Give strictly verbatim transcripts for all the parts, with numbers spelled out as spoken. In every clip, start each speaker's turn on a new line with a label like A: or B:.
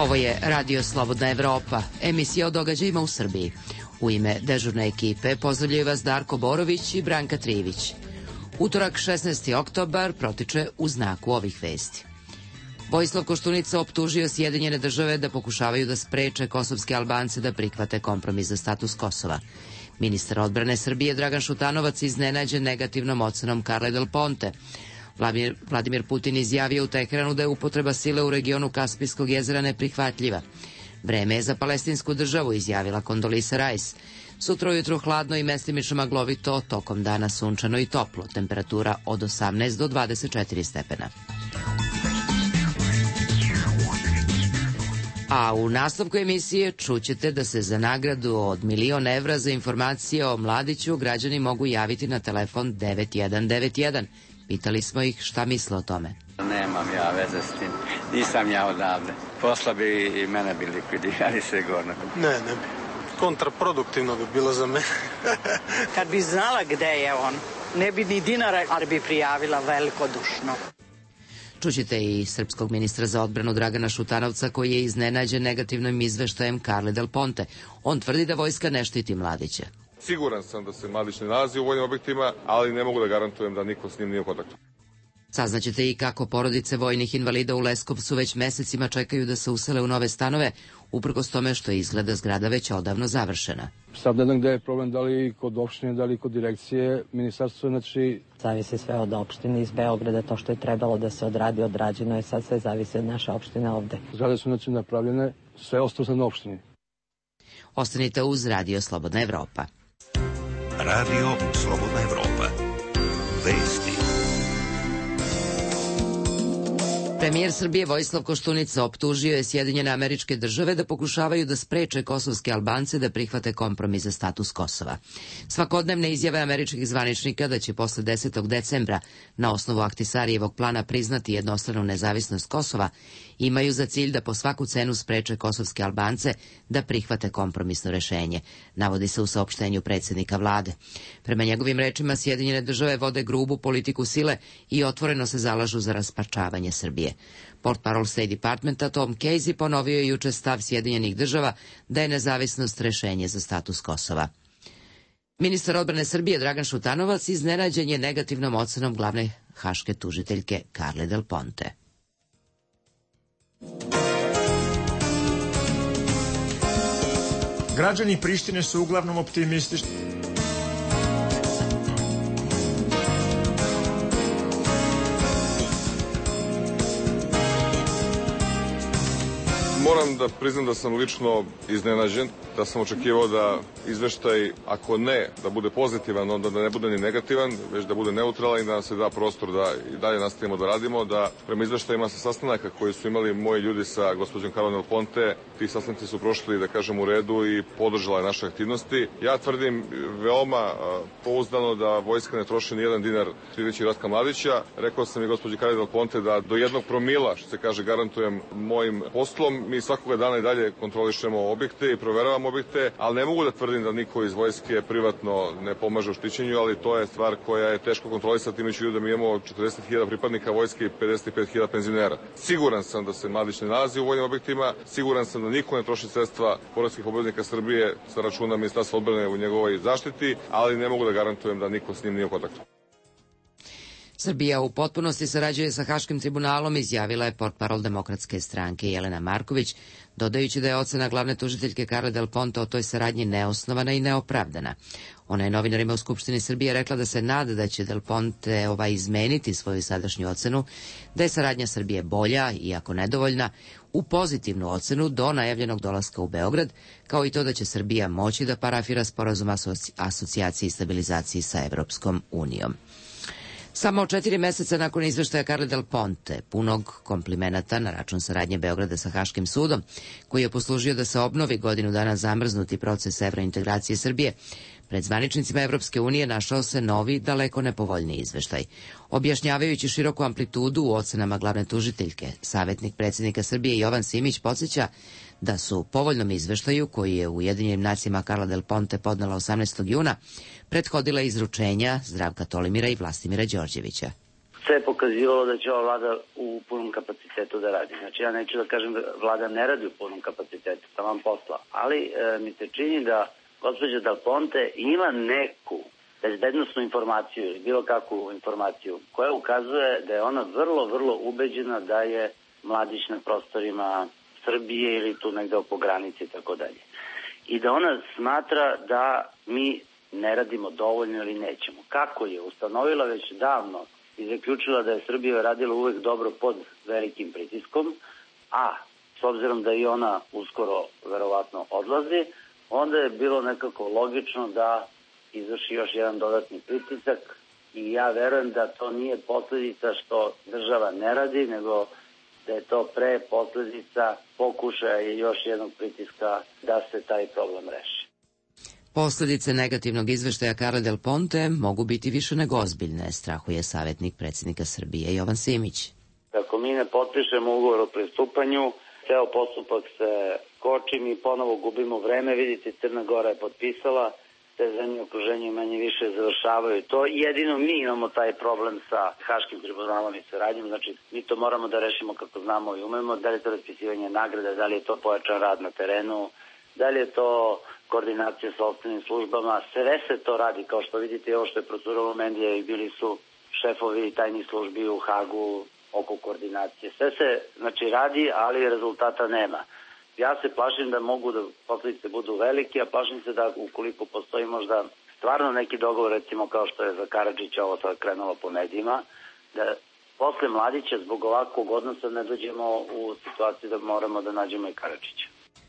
A: Ovo je Radio Slobodna Evropa, emisija o događajima u Srbiji. U ime dežurne ekipe pozdravljaju vas Darko Borović i Branka Trivić. Utorak šesnaesti oktobar protiče u znaku ovih vesti. Vojislav Koštunica optužio Sjedinjene države da pokušavaju da spreče kosovske Albance da prihvate kompromis za status Kosova. Ministar odbrane Srbije Dragan Šutanovac iznenađen negativnom ocenom Carle Del Ponte. Vladimir, Vladimir Putin izjavio u Teheranu da je upotreba sile u regionu Kaspijskog jezera neprihvatljiva. Vreme je za palestinsku državu, izjavila Kondolisa Rice. Sutra ujutru hladno i mestimično maglovito, tokom dana sunčano i toplo. Temperatura od osamnaest do dvadeset četiri stepena. A u nastavku emisije čućete da se za nagradu od milion evra za informacije o Mladiću građani mogu javiti na telefon devet jedan devet jedan. Pitali smo ih šta misle o tome.
B: Nemam ja veze s tim. Nisam ja odavde. Posla bi i mene bi likvidirali sigurno.
C: Ne, ne bi. Kontraproduktivno bi bilo za mene.
D: Kad bi znala gde je on, ne bi ni dinara, ali bi prijavila velikodušno.
A: Čućete i srpskog ministra za odbranu Dragana Šutanovca koji je iznenađen negativnim izveštajem Carle Del Ponte. On tvrdi da vojska ne štiti Mladića.
E: Siguran sam da se Mladić ne nalazi u vojnim objektima, ali ne mogu da garantujem da niko s njim nije u kontaktu.
A: Saznaćete i kako porodice vojnih invalida u Leskovcu već mesecima čekaju da se usele u nove stanove, uprkos tome što izgleda zgrada već odavno završena.
F: Sad ne znam gde je problem, da li kod opštine, da li kod direkcije, ministarstvo, znači...
G: Zavisi sve od opštine iz Beograda, to što je trebalo da se odradi, odrađeno je, sad sve zavisi od naše opštine ovde.
F: Zgrade su znači napravljene, sve ostalo na opštini.
A: Ostanite uz Radio Slobodna Evropa.
H: Radio Slobodna Evropa. Vesti.
A: Premijer Srbije Vojislav Koštunica optužio je Sjedinjene Američke Države da pokušavaju da spreče kosovske Albance da prihvate kompromis za status Kosova. Svakodnevne izjave američkih zvaničnika da će posle desetog decembra na osnovu Ahtisarijevog plana priznati jednostranu nezavisnost Kosova imaju za cilj da po svaku cenu spreče kosovske Albance da prihvate kompromisno rešenje, navodi se u saopštenju predsjednika vlade. Prema njegovim rečima, Sjedinjene Države vode grubu politiku sile i otvoreno se zalažu za rasparčavanje Srbije. Portparol State Departmenta Tom Casey ponovio je juče stav Sjedinjenih Država da je nezavisnost rešenje za status Kosova. Ministar odbrane Srbije Dragan Šutanovac iznenađen je negativnom ocenom glavne haške tužiteljke Carle Del Ponte.
I: Građani Prištine su uglavnom optimistični.
E: Moram da priznam da sam lično iznenađen, da sam očekivao da izveštaj, ako ne da bude pozitivan, onda da ne bude ni negativan, već da bude neutralan i da nam se da prostor da i dalje nastavimo da radimo, da prema izveštajima sa sastanaka koji su imali moji ljudi sa gospođom Carlom Del Ponte, ti sastanci su prošli, da kažem, u redu i podržala je naše aktivnosti. Ja tvrdim veoma pouzdano da vojska ne troši ni jedan dinar štiteći Ratka Mladića. Rekao sam i gospođi Carli Del Ponte da do jednog promila, što se kaže, garantujem mojim poslom. Mi svakoga dana i dalje kontrolišemo objekte i proveravamo objekte, ali ne mogu da tvrdim da niko iz vojske privatno ne pomaže u štićenju, ali to je stvar koja je teško kontrolisati, imajući da mi imamo četrdeset hiljada pripadnika vojske i pedeset pet hiljada penzionera. Siguran sam da se Mladić ne nalazi u vojnim objektima, siguran sam da niko ne troši sredstva poreskih obveznika Srbije sa računa Ministarstva odbrane u njegovoj zaštiti, ali ne mogu da garantujem da niko s njim nije u kontaktu.
A: Srbija u potpunosti sarađuje sa Haškim tribunalom, izjavila je portparol Demokratske stranke Jelena Marković, dodajući da je ocena glavne tužiteljke Carle Del Ponte o toj saradnji neosnovana i neopravdana. Ona je novinarima u Skupštini Srbije rekla da se nada da će Del Ponte ovaj izmeniti svoju sadašnju ocenu, da je saradnja Srbije bolja, iako nedovoljna, u pozitivnu ocenu do najavljenog dolaska u Beograd, kao i to da će Srbija moći da parafira sporazum asocijacije i stabilizaciji sa Evropskom unijom. Samo četiri meseca nakon izveštaja Carle Del Ponte, punog komplimenata na račun saradnje Beograda sa Haškim sudom, koji je poslužio da se obnovi godinu dana zamrznuti proces evrointegracije Srbije, pred zvaničnicima Evropske unije našao se novi, daleko nepovoljniji izveštaj. Objašnjavajući široku amplitudu u ocenama glavne tužiteljke, savjetnik predsjednika Srbije Jovan Simić podsjeća da su povoljnom izveštaju, koji je u Ujedinjenim nacijama Carla Del Ponte podnela osamnaestog juna, prethodila izručenja Zdravka Tolimira i Vlastimira Đorđevića.
J: Sve ukazivalo da će ova vlada u punom kapacitetu da radi. Znači ja neću da kažem da vlada ne radi u punom kapacitetu, taman posla, ali e, mi se čini da gospođa Del Ponte ima neku bezbednosnu informaciju ili bilo kakvu informaciju koja ukazuje da je ona vrlo, vrlo ubeđena da je mladić na prostorima Srbije ili tu negde oko granice i tako dalje. I da ona smatra da mi ne radimo dovoljno ili nećemo. Kako je ustanovila već davno i zaključila da je Srbija radila uvek dobro pod velikim pritiskom, a s obzirom da i ona uskoro verovatno odlazi, onda je bilo nekako logično da izvrši još jedan dodatni pritisak i ja verujem da to nije posledica što država ne radi, nego da je to pre posledica pokušaja i još jednog pritiska da se taj problem reši.
A: Posledice negativnog izveštaja Carle Del Ponte mogu biti više nego ozbiljne, strahuje savjetnik predsjednika Srbije Jovan Simić.
J: Ako mi ne potpišemo ugovor o pristupanju, ceo postupak se koči, mi ponovo gubimo vreme, vidite Crna Gora je potpisala, te zemlje okruženje manje više završavaju to. Jedino mi imamo taj problem sa Haškim tribunalom i saradnjom, znači mi to moramo da rešimo kako znamo i umemo, da li je to raspisivanje nagrade, da li je to pojačan rad na terenu, da li je to koordinacija sa ostalim službama, sve se to radi, kao što vidite ovo što je procuralo medija i bili su šefovi tajnih službi u Hagu oko koordinacije. Sve se znači radi, ali rezultata nema. Ja se plašim da mogu da posledice budu velike, a plašim se da ukoliko postoji možda stvarno neki dogovor, recimo kao što je za Karadžića ovo sad krenulo po medijima, da posle Mladića zbog ovakvog odnosa ne dođemo u situaciju da moramo da nađemo i Karadžića.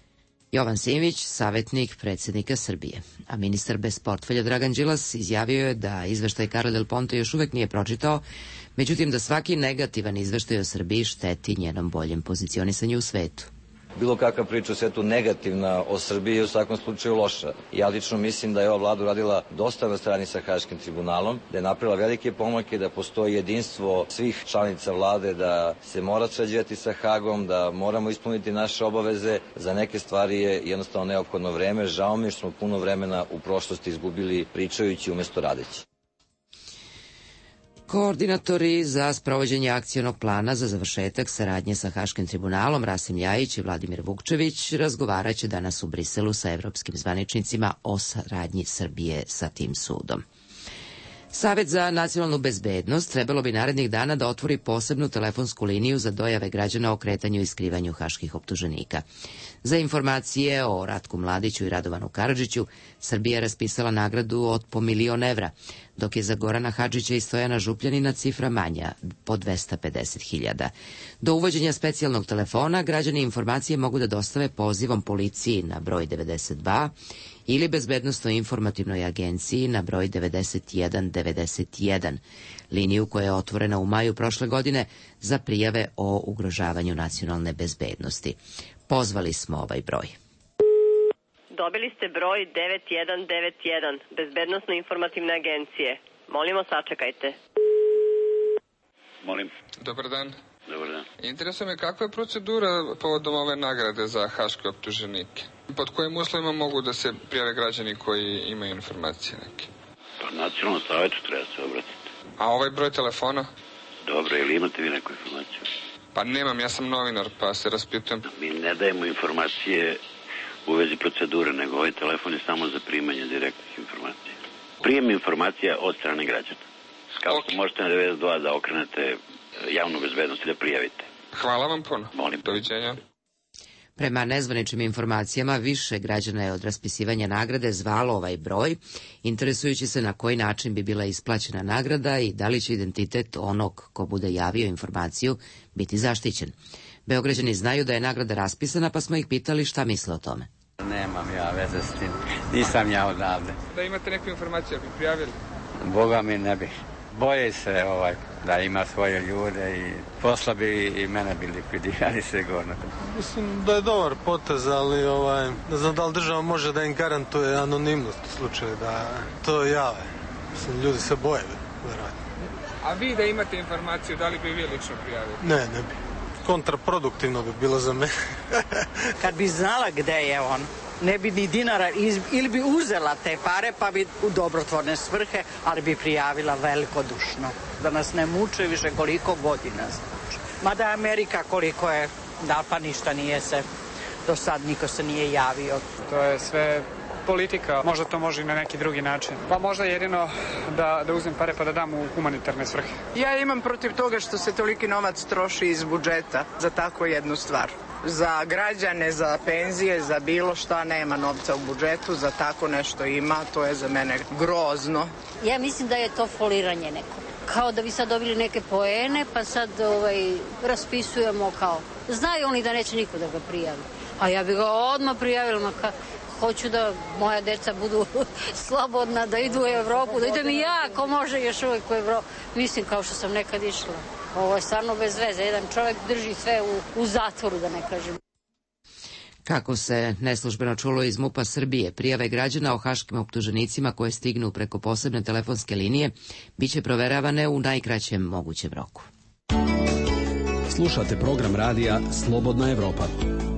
A: Jovan Simić, savjetnik predsjednika Srbije. A ministar bez portfelja Dragan Đilas izjavio je da izveštaj Carle Del Ponte još uvek nije pročitao, međutim da svaki negativan izveštaj o Srbiji šteti njenom boljem pozicionisanju u svetu.
K: Bilo kakva priča o svetu negativna o Srbiji je u svakom slučaju loša. Ja lično mislim da je ova vlada uradila dosta na strani sa Haškim tribunalom, da je napravila velike pomake, da postoji jedinstvo svih članica vlade, da se mora sređivati sa Hagom, da moramo ispuniti naše obaveze. Za neke stvari je jednostavno neophodno vreme. Žao mi je što smo puno vremena u prošlosti izgubili pričajući umjesto radeći.
A: Koordinatori za sprovođenje akcionog plana za završetak saradnje sa Haškim tribunalom Rasim Ljajić i Vladimir Vukčević razgovarat će danas u Briselu sa evropskim zvaničnicima o saradnji Srbije sa tim sudom. Savet za nacionalnu bezbednost trebalo bi narednih dana da otvori posebnu telefonsku liniju za dojave građana o kretanju i skrivanju haških optuženika. Za informacije o Ratku Mladiću i Radovanu Karadžiću Srbija je raspisala nagradu od po milion evra, dok je za Gorana Hadžića i Stojana Župljanina cifra manja, po dvesta pedeset hiljada. Do uvođenja specijalnog telefona građani informacije mogu da dostave pozivom policiji na broj devedeset dva ili bezbednosnoj informativnoj agenciji na broj devedeset jedan devedeset jedan, liniju koja je otvorena u maju prošle godine za prijave o ugrožavanju nacionalne bezbednosti. Pozvali smo ovaj broj.
L: Dobili ste broj devet jedan devet jedan, bezbednosno-informativne agencije. Molimo, sačekajte.
B: Molim.
M: Dobar dan.
B: Dobar dan.
M: Interesuje me kakva je procedura povodom ove nagrade za haške optuženike? Pod kojim uslovima mogu da se prijave građani koji imaju informacije neke?
B: Pa nacionalnom savetu treba se obratiti.
M: A ovaj broj telefona?
B: Dobro, ili imate vi neku informaciju?
M: Pa nemam, ja sam novinar, pa se raspitujem.
B: Mi ne dajemo informacije u vezi procedure, nego ovaj telefon je samo za primanje direktnih informacija. Prijem informacija od strane građana. Kao što možete na devedeset dva da okrenete javnu bezbednost i da prijavite.
M: Hvala vam puno.
B: Molim.
M: Doviđenja.
A: Prema nezvaničnim informacijama, više građana je od raspisivanja nagrade zvalo ovaj broj, interesujući se na koji način bi bila isplaćena nagrada i da li će identitet onog ko bude javio informaciju biti zaštićen. Beograđani znaju da je nagrada raspisana, pa smo ih pitali šta misle o tome.
B: Nemam ja veze s tim. Nisam ja odavde.
M: Da imate neku informaciju, bi prijavili?
B: Boga mi ne bih. Boje se ovaj, da ima svoje ljude i posla bi i mene bi likvidirali sigurno.
C: Mislim da je dobar potez, ali ovaj, ne znam da li država može da im garantuje anonimnost u slučaju da to jave. Mislim, ljudi se boje, vjerojatno.
M: A vi da imate informaciju, da li bi vi lično prijavili?
C: Ne, ne bi. Kontraproduktivno bi bilo za mene.
D: Kad bi znala gde je on, ne bi ni dinara, ili bi uzela te pare pa bi u dobrotvorne svrhe, ali bi prijavila velikodušno. Da nas ne muče više koliko godina znači. Mada Amerika koliko je, da pa ništa nije se, do sad niko se nije javio.
N: To je sve politika, možda to može i na neki drugi način. Pa možda jedino da, da uzmem pare pa da dam u humanitarne svrhe.
O: Ja imam protiv toga što se toliki novac troši iz budžeta za tako jednu stvar. Za građane, za penzije, za bilo šta nema novca u budžetu, za tako nešto ima, to je za mene grozno.
P: Ja mislim da je to foliranje neko. Kao da bi sad dobili neke poene, pa sad ovaj, raspisujemo kao. Znaju oni da neće niko da ga prijavi. A ja bi ga odmah prijavila, ka, hoću da moja deca budu slobodna, da idu u Evropu, da idem i ja, ko može još uvijek u Evropu. Mislim kao što sam nekad išla. Ovo je stvarno bez veze. Jedan čovjek drži sve u, u zatvoru, da ne kažem.
A: Kako se neslužbeno čulo iz MUP-a Srbije, prijave građana o haškim optuženicima koje stignu preko posebne telefonske linije biće proveravane u najkraćem mogućem roku.
Q: Slušate program radija Slobodna Evropa.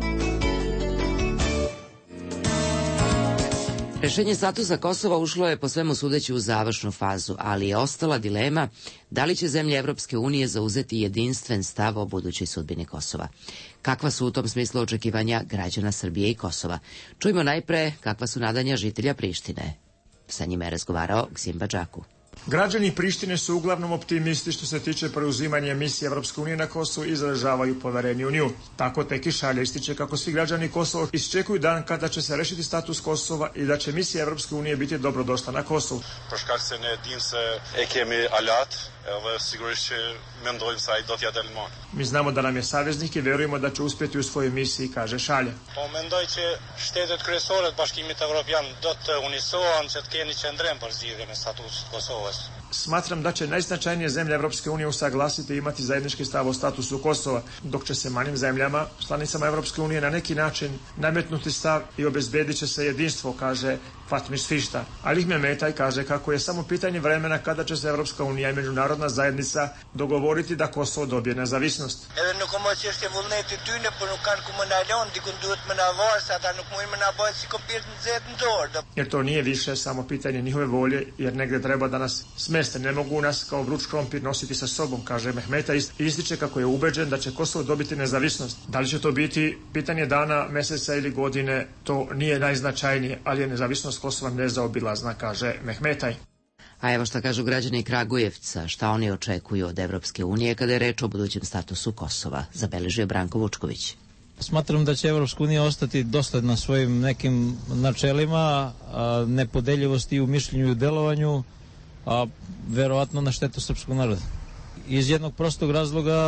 A: Rešenje statusa Kosova ušlo je po svemu sudeći u završnu fazu, ali je ostala dilema da li će zemlje Evropske unije zauzeti jedinstven stav o budućoj sudbini Kosova. Kakva su u tom smislu očekivanja građana Srbije i Kosova? Čujmo najpre kakva su nadanja žitelja Prištine. Sa njima je razgovarao Gsim Badžaku.
I: Građani Prištine su uglavnom optimisti što se tiče preuzimanja misije Evropske unije na Kosovu i izražavaju poverenje u nju. Tako Teki Šalja ističe kako svi građani Kosova iščekuju dan kada će se rešiti status Kosova i da će misija Evropske unije biti dobrodošla na Kosovu.
R: Për shkak se ne dim se e kemi alat, edhe sigurisht që mendojmë se ai do t'ja dalmon.
I: Mi znamo da nam je saveznik i verujemo da će uspjeti u svojoj misiji, kaže Šalja.
R: Po mendoj që shtetet kryesore të Bashkimit Evropian do të unisohen që të kenë qendrim për zgjidhjen e statusit Kosovës.
I: Smatram da će najznačajnije zemlje Evropske unije usaglasiti i imati zajednički stav o statusu Kosova, dok će se manjim zemljama, članicama Evropske unije, na neki način nametnuti stav i obezbedit će se jedinstvo, kaže Fatmis Fišta. Alih Mehmetaj kaže kako je samo pitanje vremena kada će se Evropska unija i međunarodna zajednica dogovoriti da Kosovo dobije nezavisnost.
R: Edhe nuk mo që është e vullneti tyne, por nuk kanë ku më na lënë, dikun duhet më na varë, sa ata nuk mujnë më na bëjnë si kopirë në zetë në dorë.
I: Jer to nije više samo pitanje njihove volje, jer negde treba da nas smeste, ne mogu nas kao vruć krompir nositi sa sobom, kaže Mehmetaj i ističe kako je ubeđen da će Kosovo dobiti nezavisnost. Da li će to biti pitanje dana, meseca ili godine, to nije najznačajnije, ali je nezavisnost Kosova nezaobilazna, kaže Mehmetaj.
A: A evo šta kažu građani Kragujevca, šta oni očekuju od Evropske unije kada je reč o budućem statusu Kosova, zabeležio Branko Vučković.
S: Smatram da će Evropska unija ostati dosledna svojim nekim načelima, nepodeljivosti u mišljenju i delovanju, a verovatno na štetu srpskog naroda. Iz jednog prostog razloga,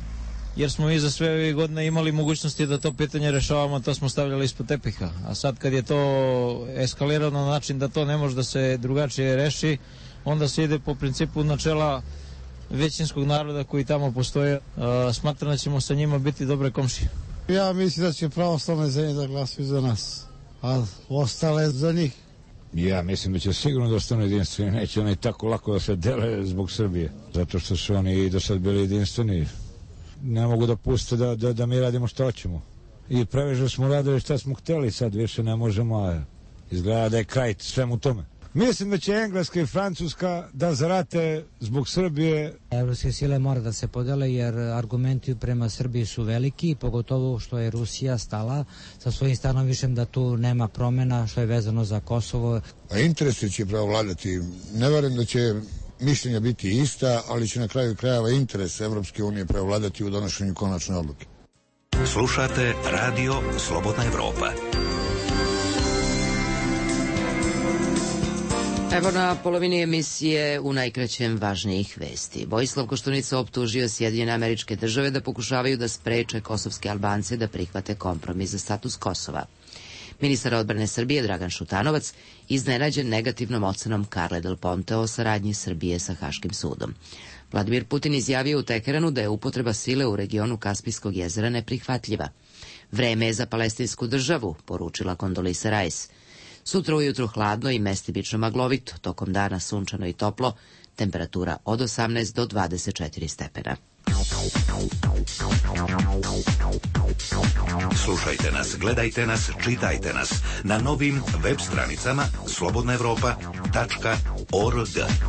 S: jer smo mi za sve ove godine imali mogućnosti da to pitanje rešavamo, to smo stavljali ispod tepiha. A sad kad je to eskalirano na način da to ne može da se drugačije reši, onda se ide po principu načela većinskog naroda koji tamo postoje. Smatram da ćemo sa njima biti dobre komšije.
T: Ja mislim da će pravoslavne zemlje da glasuju za nas, a ostale za njih.
U: Ja mislim da će sigurno da ostanu jedinstveni, neće oni tako lako da se dele zbog Srbije, zato što su oni i do sad bili jedinstveni. Ne mogu da puste da, da, da mi radimo što hoćemo. I previše smo radili šta smo hteli, sad više ne možemo, a izgleda da je kraj svemu tome. Mislim da će Engleska i Francuska da zarate zbog Srbije.
V: Evropske sile mora da se podele jer argumenti prema Srbiji su veliki, pogotovo što je Rusija stala sa svojim stanovištem da tu nema promena što je vezano za Kosovo.
W: A interesi će preovladati. Ne verujem da će mišljenja biti ista, ali će na kraju krajeva interes Evropske unije preovladati u donošenju konačne odluke.
H: Slušate Radio Slobodna Evropa.
A: Evo na polovini emisije u najkraćem važnijih vesti. Vojislav Koštunica optužio Sjedinjene Američke Države da pokušavaju da spreče kosovske Albance da prihvate kompromis za status Kosova. Ministar odbrane Srbije Dragan Šutanovac iznenađen negativnom ocenom Carle Del Ponte o saradnji Srbije sa Haškim sudom. Vladimir Putin izjavio u Teheranu da je upotreba sile u regionu Kaspijskog jezera neprihvatljiva. Vreme je za palestinsku državu, poručila Kondolisa Rice. Sutra ujutru hladno i mestimično maglovito, tokom dana sunčano i toplo, temperatura od osamnaest do dvadeset četiri stepena.
H: Slušajte nas, gledajte nas, čitajte nas na novim web stranicama slobodna evropa tačka org.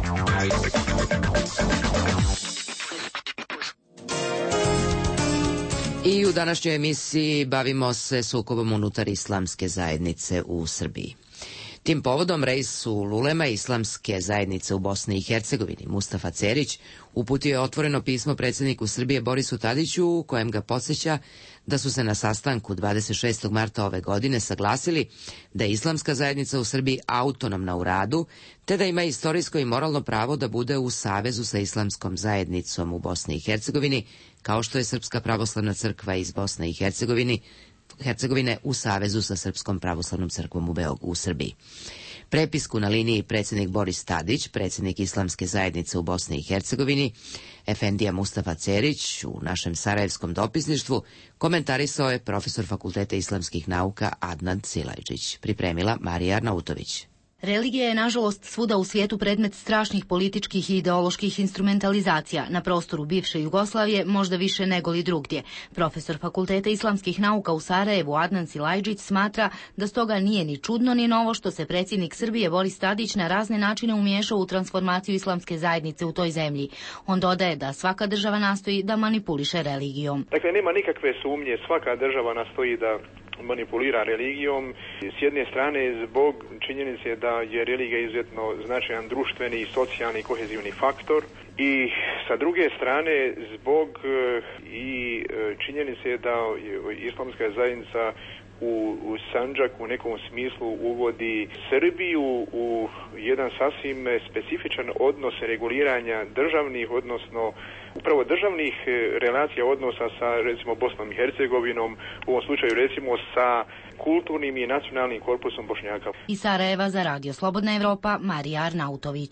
A: I u današnjoj emisiji bavimo se sukobom unutar islamske zajednice u Srbiji. Tim povodom Reis ulema islamske zajednice u Bosni i Hercegovini Mustafa Cerić uputio je otvoreno pismo predsjedniku Srbije Borisu Tadiću u kojem ga podsjeća da su se na sastanku dvadeset šestog marta ove godine saglasili da je islamska zajednica u Srbiji autonomna u radu, te da ima istorijsko i moralno pravo da bude u savezu sa islamskom zajednicom u Bosni i Hercegovini, kao što je Srpska pravoslavna crkva iz Bosne i Hercegovine Hercegovine u savezu sa Srpskom pravoslavnom crkvom u Beogradu u Srbiji. Prepisku na liniji predsjednik Boris Tadić, predsjednik islamske zajednice u Bosni i Hercegovini, efendija Mustafa Cerić u našem sarajevskom dopisništvu komentarisao je profesor Fakulteta islamskih nauka Adnan Silajđić. Pripremila Marija Arnautović.
E: Religija je, nažalost, svuda u svijetu predmet strašnih političkih i ideoloških instrumentalizacija, na prostoru bivše Jugoslavije možda više nego li drugdje. Profesor Fakulteta islamskih nauka u Sarajevu Adnan Silajđić smatra da stoga nije ni čudno ni novo što se predsjednik Srbije Boris Tadić na razne načine umiješao u transformaciju islamske zajednice u toj zemlji. On dodaje da svaka država nastoji da manipuliše religijom.
F: Dakle, nema nikakve sumnje, svaka država nastoji da manipulira religijom. S jedne strane zbog činjenice da je religija izuzetno značajan društveni i socijalni kohezivni faktor i sa druge strane zbog i činjenice da islamska zajednica u, u Sandžak u nekom smislu uvodi Srbiju u jedan sasvim specifičan odnos reguliranja državnih, odnosno upravo državnih relacija odnosa sa recimo Bosnom i Hercegovinom, u ovom slučaju recimo sa kulturnim i nacionalnim korpusom Bošnjaka.
E: Iz Sarajeva za Radio Slobodna Evropa, Marija Arnautović.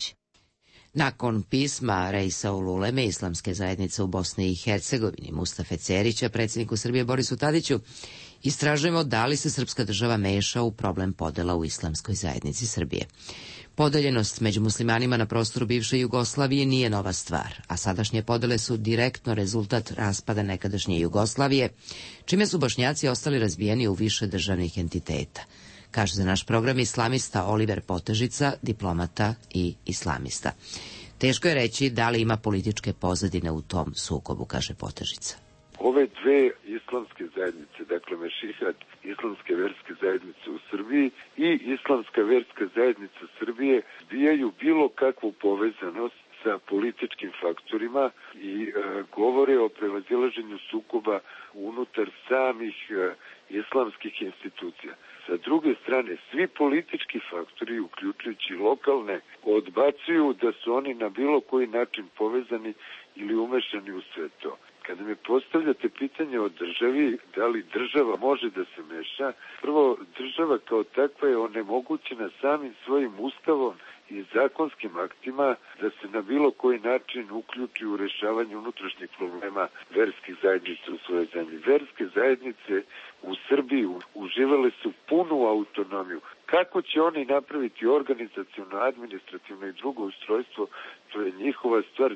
A: Nakon pisma Reisa uleme islamske zajednice u Bosni i Hercegovini Mustafe Cerića, predsjedniku Srbije Borisu Tadiću, istražujemo da li se srpska država meša u problem podela u islamskoj zajednici Srbije. Podeljenost među muslimanima na prostoru bivše Jugoslavije nije nova stvar, a sadašnje podele su direktno rezultat raspada nekadašnje Jugoslavije, čime su Bošnjaci ostali razbijeni u više državnih entiteta, kaže za naš program islamista Oliver Potežica, diplomata i islamista. Teško je reći da li ima političke pozadine u tom sukobu, kaže Potežica.
G: Ove dve islamske zajednice, dakle Mešihat, islamske verske zajednice u Srbiji i islamska verska zajednica Srbije, zbijaju bilo kakvu povezanost sa političkim faktorima i e, govore o prevazilaženju sukoba unutar samih e, islamskih institucija. Sa druge strane, svi politički faktori, uključujući lokalne, odbacuju da su oni na bilo koji način povezani ili umešani u sve to. Kada mi postavljate pitanje o državi, da li država može da se meša, prvo, država kao takva je onemogućena samim svojim ustavom i zakonskim aktima da se na bilo koji način uključi u rešavanje unutrašnjih problema verskih zajednica u svojoj zemlji. Verske zajednice u Srbiji uživale su punu autonomiju. Kako će oni napraviti organizaciono, administrativno i drugo ustrojstvo, to je njihova stvar.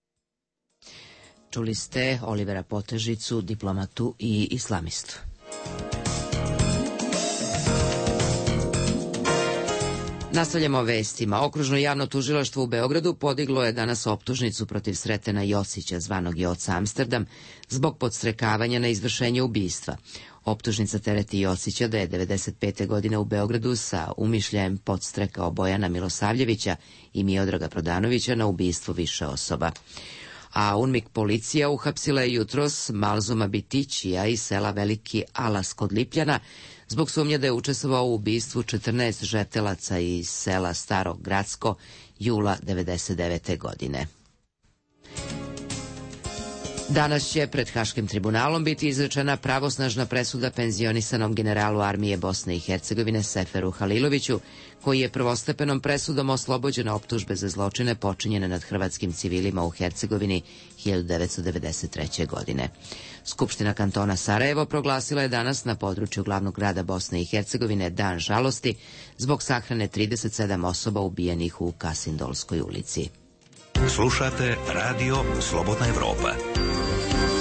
A: Čuli ste Olivera Potežicu, diplomatu i islamistu. Nastavljamo vestima. Okružno javno tužilaštvo u Beogradu podiglo je danas optužnicu protiv Sretena Jocića, zvanog Joca Amsterdam, zbog podstrekavanja na izvršenje ubistva. Optužnica tereti Jocića da je devedeset pete godine u Beogradu sa umišljajem podstrekao Bojana Milosavljevića i Miodraga Prodanovića na ubistvo više osoba. A UNMIK policija uhapsila je jutros Malzuma Bitićija iz sela Veliki Alas kod Lipljana zbog sumnje da je učestvovao u ubistvu četrnaest žetelaca iz sela Staro Gradsko jula devedeset devete godine. Danas će pred Haškim tribunalom biti izrečena pravosnažna presuda penzionisanom generalu armije Bosne i Hercegovine Seferu Haliloviću, koji je prvostepenom presudom oslobođen optužbe za zločine počinjene nad hrvatskim civilima u Hercegovini hiljadu devetsto devedeset treće. godine. Skupština kantona Sarajevo proglasila je danas na području glavnog grada Bosne i Hercegovine dan žalosti zbog sahrane trideset sedam osoba ubijenih u Kasindolskoj ulici.
H: Slušate Radio Slobodna Evropa.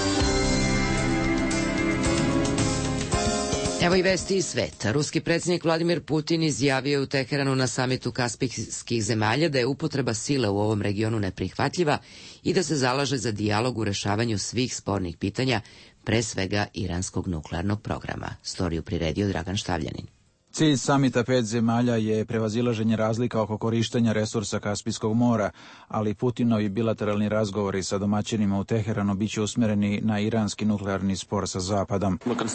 A: Evo i vesti iz sveta. Ruski predsjednik Vladimir Putin izjavio u Teheranu na samitu kaspijskih zemalja da je upotreba sile u ovom regionu neprihvatljiva i da se zalaže za dijalog u rešavanju svih spornih pitanja, pre svega iranskog nuklearnog programa. Storiju priredio Dragan Štavljanin.
J: Cilj samita pet zemalja je prevazilaženje razlika oko korištenja resursa Kaspijskog mora, ali Putinovi bilateralni razgovori sa domaćinima u Teheranu biće usmereni na iranski nuklearni spor sa Zapadom.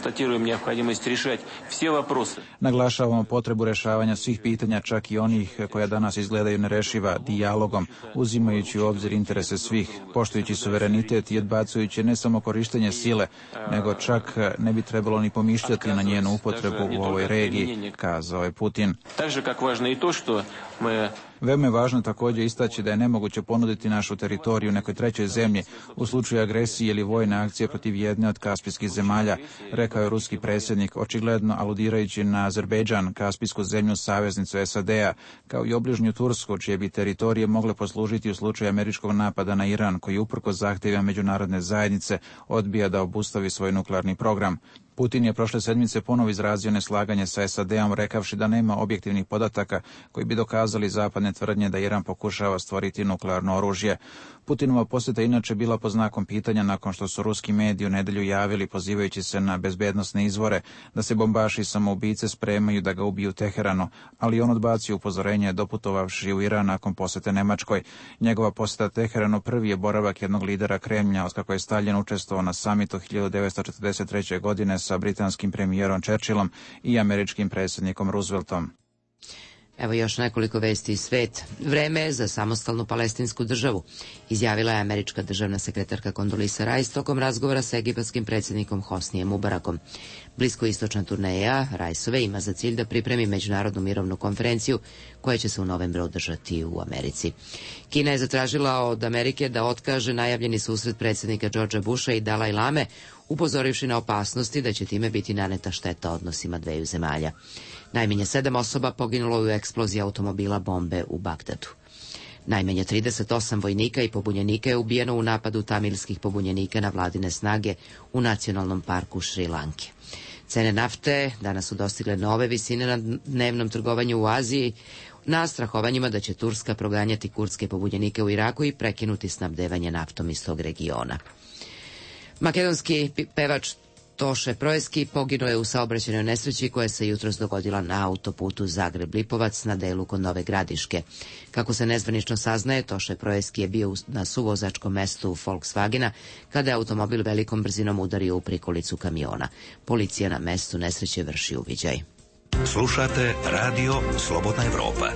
J: Naglašavamo potrebu rešavanja svih pitanja, čak i onih koja danas izgledaju nerešiva, dijalogom, uzimajući u obzir interese svih, poštujući suverenitet i odbacujući ne samo korištenje sile, nego čak ne bi trebalo ni pomišljati na njenu upotrebu u ovoj regiji, kazao je Putin. Veoma je važno također istaći da je nemoguće ponuditi našu teritoriju nekoj trećoj zemlji u slučaju agresije ili vojne akcije protiv jedne od kaspijskih zemalja, rekao je ruski predsjednik, očigledno aludirajući na Azerbejdžan, kaspijsku zemlju saveznicu S A D-a, kao i obližnju Tursku, čije bi teritorije mogle poslužiti u slučaju američkog napada na Iran, koji uprkos zahtjevima međunarodne zajednice odbija da obustavi svoj nuklearni program. Putin je prošle sedmice ponovo izrazio neslaganje sa S A D-om, rekavši da nema objektivnih podataka koji bi dokazali zapadne tvrdnje da Iran pokušava stvoriti nuklearno oružje. Putinova posjeta inače bila pod znakom pitanja nakon što su ruski mediji u nedelju javili, pozivajući se na bezbednosne izvore, da se bombaši i samoubice spremaju da ga ubiju u Teheranu, ali on odbacio upozorenje doputovavši u Iran nakon posjete Nemačkoj. Njegova posjeta Teheranu prvi je boravak jednog lidera Kremlja otkako je Stalin učestvovao na samitu hiljadu devetsto četrdeset treće. godine sa britanskim premijerom Churchillom i američkim predsjednikom Rooseveltom.
A: Evo još nekoliko vesti iz sveta. Vreme je za samostalnu palestinsku državu, izjavila je američka državna sekretarka Kondolisa Rice tokom razgovora sa egipatskim predsjednikom Hosnijem Mubarakom. Bliskoistočna turneja Riceove ima za cilj da pripremi međunarodnu mirovnu konferenciju koja će se u novembru održati u Americi. Kina je zatražila od Amerike da otkaže najavljeni susret predsjednika Georgea Busha i Dalaj Lame, upozorivši na opasnosti da će time biti naneta šteta odnosima dveju zemalja. Najmanje sedam osoba poginulo u eksploziji automobila bombe u Bagdadu. Najmanje trideset osam vojnika i pobunjenika je ubijeno u napadu tamilskih pobunjenika na vladine snage u nacionalnom parku Šri Lanke. Cene nafte danas su dostigle nove visine na dnevnom trgovanju u Aziji, na strahovanjima da će Turska proganjati kurdske pobunjenike u Iraku i prekinuti snabdevanje naftom iz tog regiona. Makedonski pevač Toše Proeski poginuo je u saobraćajnoj nesreći koja se jutros dogodila na autoputu Zagreb-Lipovac na delu kod Nove Gradiške. Kako se nezvanično saznaje, Toše Proeski je bio na suvozačkom mestu Volkswagena kada je automobil velikom brzinom udario u prikolicu kamiona. Policija na mestu nesreće vrši uviđaj.
H: Slušate Radio Slobodna Evropa.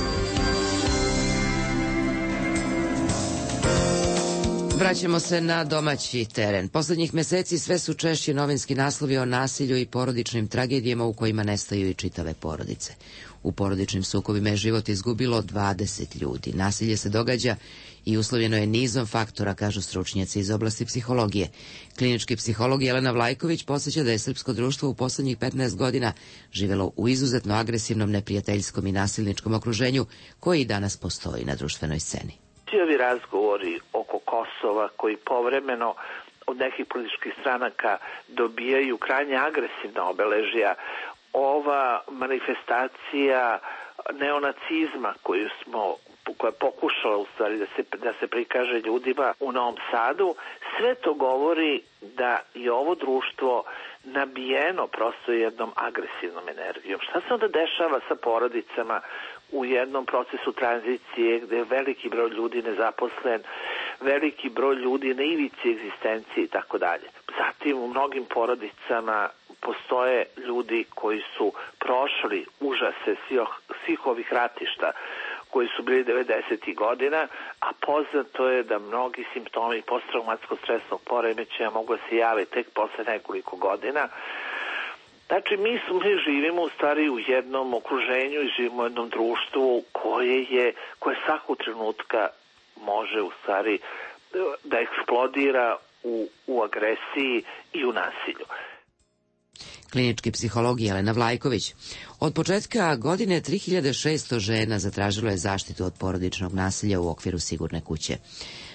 A: Vraćamo se na domaći teren. Poslednjih meseci sve su češći novinski naslovi o nasilju i porodičnim tragedijama u kojima nestaju i čitave porodice. U porodičnim sukobima je život izgubilo dvadeset ljudi. Nasilje se događa i uslovljeno je nizom faktora, kažu stručnjaci iz oblasti psihologije. Klinički psiholog Jelena Vlajković podsjeća da je srpsko društvo u poslednjih petnaest godina živelo u izuzetno agresivnom, neprijateljskom i nasilničkom okruženju koji i danas postoji na društvenoj sceni.
K: Svi ovi razgovori oko Kosova koji povremeno od nekih političkih stranaka dobijaju krajnje agresivna obeležja, ova manifestacija neonacizma koju smo koja je pokušala u stvari da se, da se prikaže ljudima u Novom Sadu, sve to govori da je ovo društvo nabijeno prosto jednom agresivnom energijom. Šta se onda dešava sa porodicama u jednom procesu tranzicije gde je veliki broj ljudi nezaposlen, veliki broj ljudi na ivici egzistencije i tako dalje. Zatim u mnogim porodicama postoje ljudi koji su prošli užase svih, svih ovih ratišta koji su bili devedesetih godina, a poznato je da mnogi simptomi posttraumatskog stresnog poremećaja mogu da se jave tek posle nekoliko godina. Znači, mi, smo, mi živimo u stvari u jednom okruženju i živimo u jednom društvu koje je, koje svakog trenutka može u stvari da eksplodira u, u agresiji i u nasilju.
A: Klinički psiholog Jelena Vlajković. Od početka godine tri hiljade šesto žena zatražilo je zaštitu od porodičnog nasilja u okviru sigurne kuće.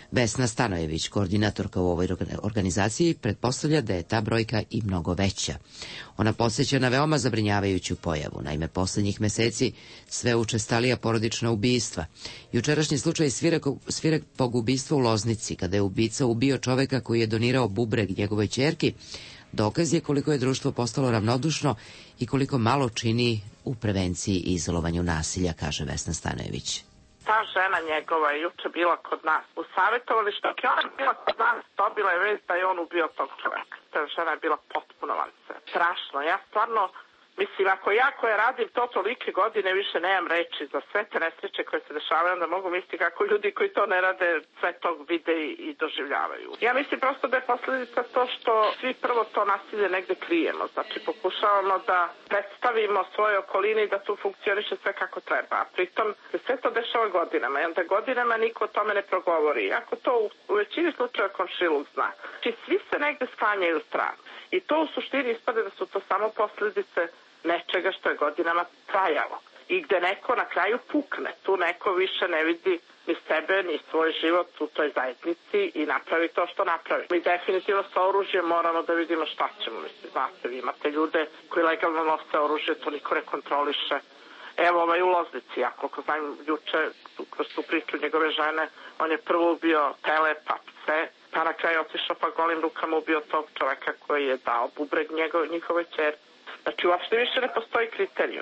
A: Vesna Stanojević, koordinatorka u ovoj organizaciji, pretpostavlja da je ta brojka i mnogo veća. Ona podsjeća na veoma zabrinjavajuću pojavu. Naime, poslednjih meseci sve učestalija porodična ubistva. Jučerašnji slučaj svirepog ubistva u Loznici, kada je ubica ubio čoveka koji je donirao bubreg njegovoj ćerki, dokaz je koliko je društvo postalo ravnodušno i koliko malo čini u prevenciji i izolovanju nasilja, kaže Vesna Stanojević.
B: Ta žena njegova je juče bila kod nas u savjetovalištu. Dok je ona bila kod nas, dobila je vez da je on ubio tog čoveka. Ta žena je bila potpuno vance. Strašno. Ja stvarno, mislim, ako ja koja radim to tolike godine više nemam reči za sve te nesreće koje se dešavaju, onda mogu misliti kako ljudi koji to ne rade sve tog vide i, i doživljavaju. Ja mislim prosto da je posljedica to što svi prvo to nasilje negde krijemo. Znači pokušavamo da predstavimo svoje okoline i da tu funkcioniše sve kako treba. A pritom se sve to dešava godinama i onda godinama niko o tome ne progovori. Ako to u, u većini slučaja komšiluk zna. Znači svi se negde sklanjaju stranu. I to u suštini ispade da su to samo posljedice nečega što je godinama trajalo i gde neko na kraju pukne. Tu neko više ne vidi ni sebe, ni svoj život u toj zajednici i napravi to što napravi. Mi definitivno sa oružjem moramo da vidimo šta ćemo. Mislim, znate, vi imate ljude koji legalno nose oružje, to niko ne kontroliše. Evo ovaj u Loznici, ja koliko znam juče, kroz tu priču njegove žene, on je prvo ubio tele, pa pse, pa na kraju otišao pa golim rukama ubio tog čoveka koji je dao bubreg njegov, njihove ćerke. Znači, uopšte više ne postoji kriterijum.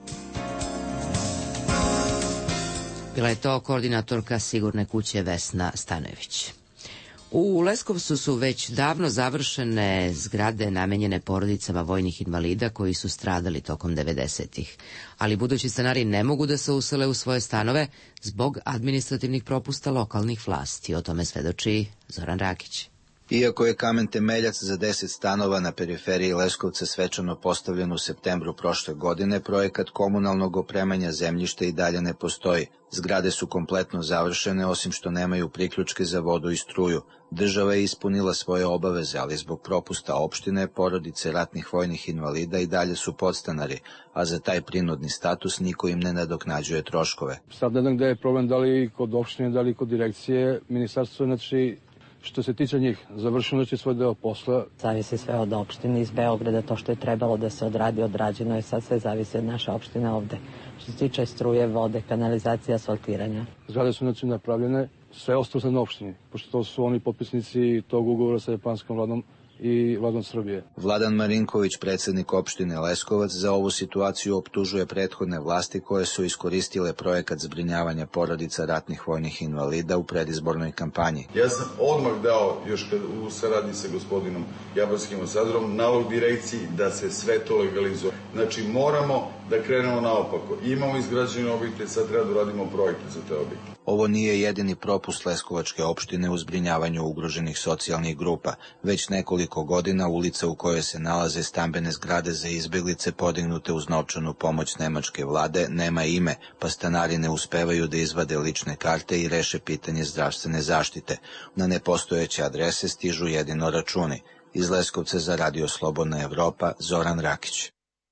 A: Bila je to koordinatorka Sigurne kuće Vesna Stanojević. U Leskovcu su već davno završene zgrade namenjene porodicama vojnih invalida koji su stradali tokom devedesetih. Ali budući stanari ne mogu da se usele u svoje stanove zbog administrativnih propusta lokalnih vlasti. O tome svedoči Zoran Rakić.
L: Iako je kamen temeljac za deset stanova na periferiji Leskovca svečano postavljen u septembru prošle godine, projekat komunalnog opremanja zemljišta i dalje ne postoji. Zgrade su kompletno završene, osim što nemaju priključke za vodu i struju. Država je ispunila svoje obaveze, ali zbog propusta opštine, porodice ratnih vojnih invalida i dalje su podstanari, a za taj prinudni status niko im ne nadoknađuje troškove.
M: Sad ne znam gde je problem, da li kod opštine, da li kod direkcije, ministarstvo, znači što se tiče njih, završeno će svoj deo posla.
X: Zavisi sve od opštine iz Beograda, to što je trebalo da se odradi, odrađeno je, sad sve zavisi od naše opštine ovde. Što se tiče struje, vode, kanalizacije, asfaltiranja.
M: Zgrade su znači napravljene, sve ostalo na opštini, pošto to su oni potpisnici tog ugovora sa japanskom vladom i vladom Srbije.
L: Vladan Marinković, predsjednik opštine Leskovac, za ovu situaciju optužuje prethodne vlasti koje su iskoristile projekat zbrinjavanja porodica ratnih vojnih invalida u predizbornoj kampanji.
Y: Ja sam odmah dao, još kad u saradnji sa gospodinom Japanskim ambasadorom, nalog direkciji da se sve to legalizuje. Znači moramo da krenemo naopako. Imamo izgrađene objekte, sad treba da uradimo projekte za te objekte.
L: Ovo nije jedini propust Leskovačke opštine u zbrinjavanju ugroženih socijalnih grupa. Već nekoliko godina ulica u kojoj se nalaze stambene zgrade za izbeglice podignute uz novčanu pomoć nemačke vlade nema ime, pa stanari ne uspevaju da izvade lične karte i reše pitanje zdravstvene zaštite. Na nepostojeće adrese stižu jedino računi. Iz Leskovca za Radio Slobodna Evropa, Zoran Rakić.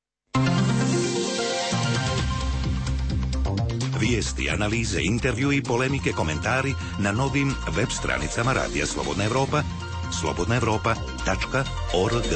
H: Vijesti, analize, intervju i polemike, komentari na novim web stranicama Radija Slobodna Evropa, slobodna evropa tačka org.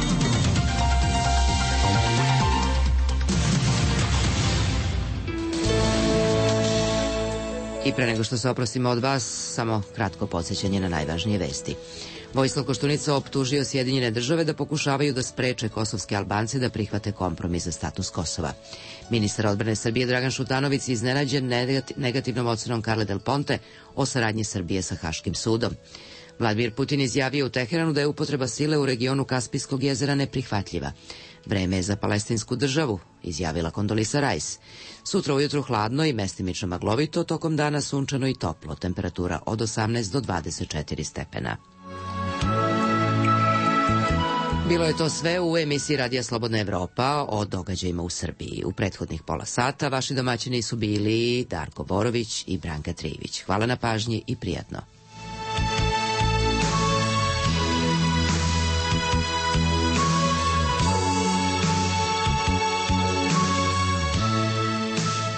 A: I pre nego što se oprostimo od vas, samo kratko podsjećanje na najvažnije vesti. Vojislav Koštunica optužio Sjedinjene države da pokušavaju da spreče kosovske Albance da prihvate kompromis za status Kosova. Ministar odbrane Srbije Dragan Šutanović je iznenađen negativnom ocenom Carle Del Ponte o saradnji Srbije sa Haškim sudom. Vladimir Putin izjavio u Teheranu da je upotreba sile u regionu Kaspijskog jezera neprihvatljiva. Vreme je za palestinsku državu, izjavila Kondolisa Rice. Sutra ujutru hladno i mestimično maglovito, tokom dana sunčano i toplo, temperatura od osamnaest do dvadeset četiri stepena. Bilo je to sve u emisiji Radija Slobodna Evropa o događajima u Srbiji. U prethodnih pola sata vaši domaćini su bili Darko Borović i Branka Trivić. Hvala na pažnji i prijatno.